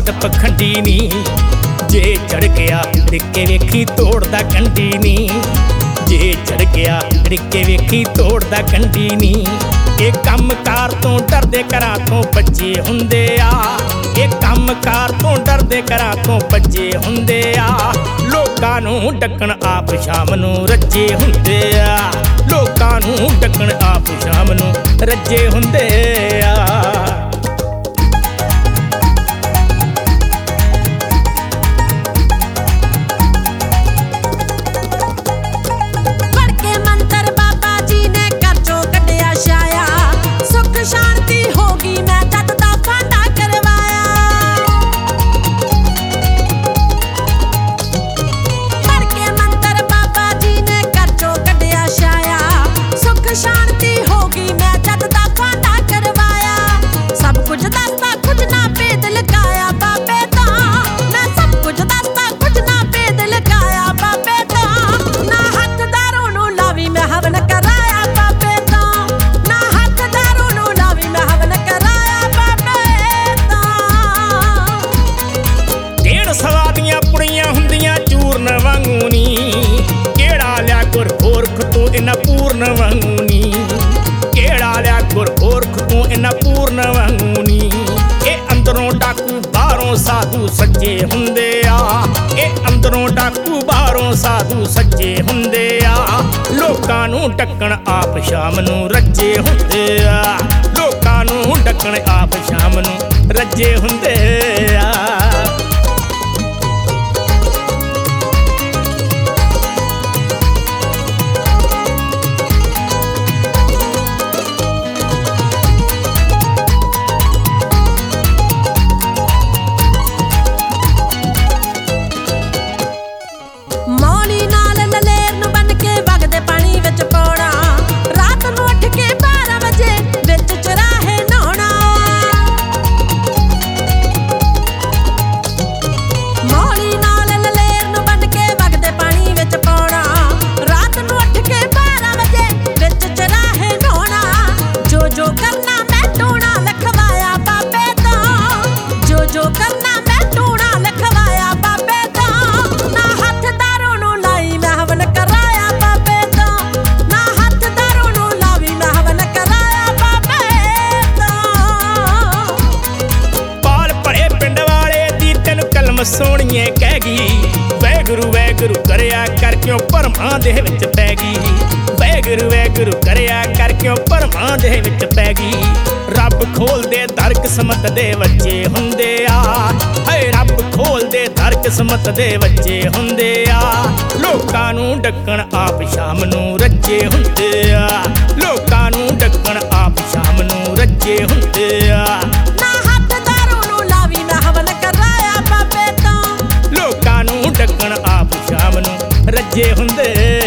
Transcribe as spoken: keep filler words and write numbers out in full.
ਘੱਟ ਪਖੰਡੀ ਨੀ। ਜੇ ਚੜ ਗਿਆ ਰਿੱਕੇ ਵੇਖੀ ਤੋੜਦਾ ਕੰਡੀ ਨੀ। ਜੇ ਚੜ ਗਿਆ ਰਿੱਕੇ ਵੇਖੀ ਤੋੜਦਾ ਕੰਡੀ ਨੀ। ਇਹ ਕੰਮ ਕਾਰ ਤੋਂ ਡਰਦੇ ਘਰਾਂ ਤੋਂ ਭੱਜੇ ਹੁੰਦੇ ਆ। ਇਹ ਕੰਮ ਕਾਰ ਤੋਂ ਡਰਦੇ ਘਰਾਂ ਤੋਂ ਭੱਜੇ ਹੁੰਦੇ ਆ। ਲੋਕਾਂ ਨੂੰ ਡੱਕਣ ਆਪ ਸ਼ਾਮ ਨੂੰ ਰੱਜੇ ਹੁੰਦੇ ਆ। ਲੋਕਾਂ ਨੂੰ ਡੱਕਣ ਆਪ ਸ਼ਾਮ ਨੂੰ ਰੱਜੇ ਹੁੰਦੇ ਆ। ਸਵਾਦੀਆਂ ਪੁੜੀਆਂ ਹੁੰਦੀਆਂ ਚੂਰਨ ਵਾਂਗੂ ਨੀ। ਕਿਹੜਾ ਲਿਆ ਗੁਰਪੁਰਖ ਤੂੰ ਇਹਨਾਂ ਪੂਰਨ ਵਾਂਗੂ ਨੀ। ਕਿਹੜਾ ਲਿਆ ਗੁਰਪੁਰਖ ਤੂੰ ਇਹਨਾਂ ਪੂਰਨ ਵਾਂਗੂ ਨੀ। ਇਹ ਅੰਦਰੋਂ ਡਾਕੂ ਬਾਹਰੋਂ ਸਾਧੂ ਸੱਚੇ ਹੁੰਦੇ ਆ। ਇਹ ਅੰਦਰੋਂ ਡਾਕੂ ਬਾਹਰੋਂ ਸਾਧੂ ਸੱਚੇ ਹੁੰਦੇ ਆ। ਲੋਕਾਂ ਨੂੰ ਡੱਕਣ ਆਪ ਸ਼ਾਮ ਨੂੰ ਰੱਜੇ ਹੁੰਦੇ ਆ। ਲੋਕਾਂ ਨੂੰ ਡੱਕਣ ਆਪ ਸ਼ਾਮ ਨੂੰ ਰੱਜੇ ਹੁੰਦੇ ਆ। ਸੋਹਣੀਏ ਕਹਿ ਗਈ ਵੈਗੁਰੂ ਵੈਗੁਰੂ ਕਰਿਆ ਕਰ ਕਿਉਂ ਭਰਮਾਂ ਦੇ ਵਿੱਚ ਪੈ ਗਈ। ਵੈਗੁਰੂ ਵੈਗੁਰੂ ਕਰਿਆ ਕਰ ਕਿਉਂ ਭਰਮਾਂ ਦੇ ਵਿੱਚ ਪੈ ਗਈ। ਰੱਬ ਖੋਲਦੇ ਦਰ ਕਿਸਮਤ ਦੇ ਬੱਚੇ ਹੁੰਦੇ ਆ। ਹਾਏ ਰੱਬ ਖੋਲਦੇ ਦਰ ਕਿਸਮਤ ਦੇ ਬੱਚੇ ਹੁੰਦੇ ਆ। ਲੋਕਾਂ ਨੂੰ ਡੱਕਣ ਆਪ ਸ਼ਾਮ ਨੂੰ ਰੱਜੇ ਹੁੰਦੇ ਆ। ਲੋਕਾਂ ਨੂੰ ਡੱਕਣ ਆਪ ਸ਼ਾਮ ਨੂੰ ਰੱਜੇ ਹੁੰਦੇ ਆ। ਲੋਕਾਂ ਨੂੰ ਡੱਕਣ ਆਪ ਸ਼ਾਮ ਨੂੰ ਰੱਜੇ ਹੁੰਦੇ